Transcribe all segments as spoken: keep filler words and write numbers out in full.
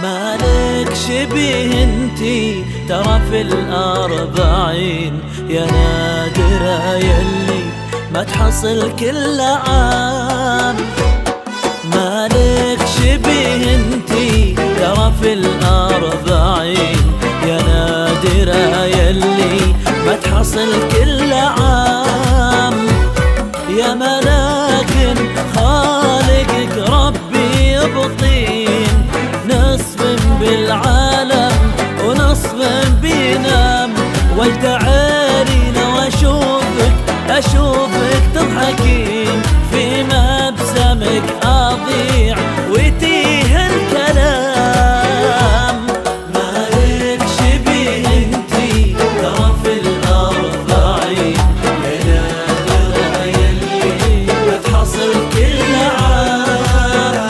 مالك شبيه انتي ترى في الأربعين، يا نادرة يلي ما تحصل كل عام. مالك شبيه انتي ترى في الأربعين، يا نادرة يلي ما تحصل كل عام. يا ملاك خالقك ربي بطين، نصف بالعالم ونصف بينام. والتعالي لو اشوفك اشوفك تضحكين، في مبسمك اضيع وتيه الكلام. مالك شبيه انتي ترى في الأربعين، يا نادرة يلي ما تحصل كل عام.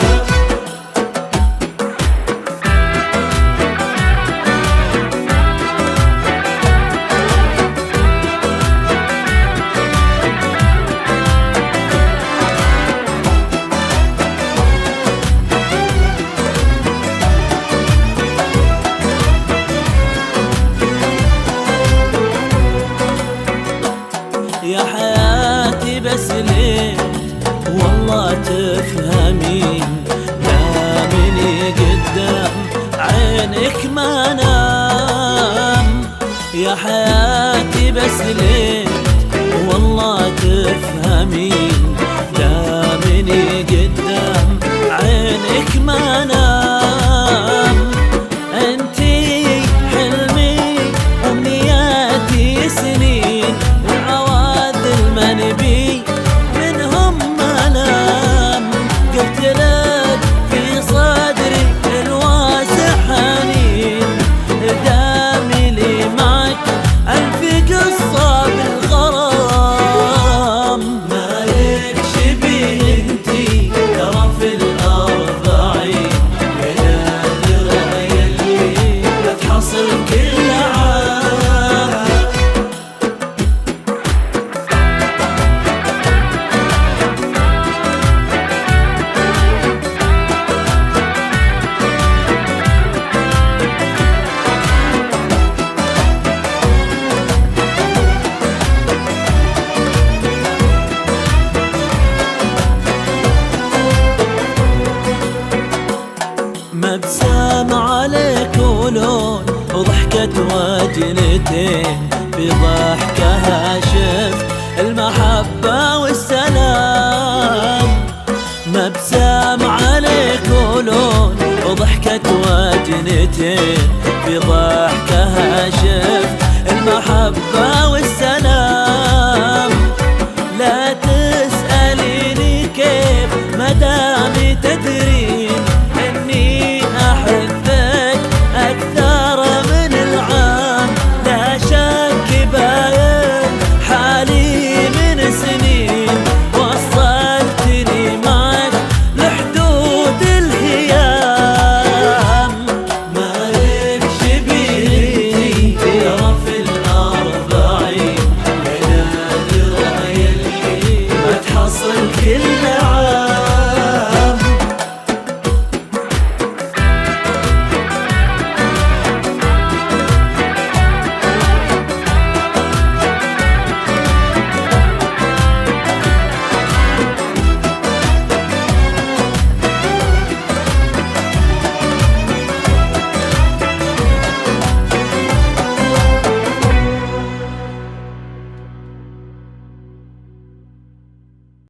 يا حياتي بس ليه والله تفهمين، نامني قدام عينك ما نام. يا حياتي بس ليه والله تفهمين، نامني قدام عينك ما نام. انتي حلمي وامنياتي سنين، ما نبي منهم منام. قلت لك في صدري الواسع حنين، دامي لي معك ألف قصة بالغرام. مالك شبيه انتي ترى في الأربعين، يا نادرة يلي ما تحصل كل عام. مبسام عليك ولون وضحكة وجنتين، بضحكها شفت المحبة والسلام. مبسام عليك ولون وضحكة وجنتين، بضحكها شفت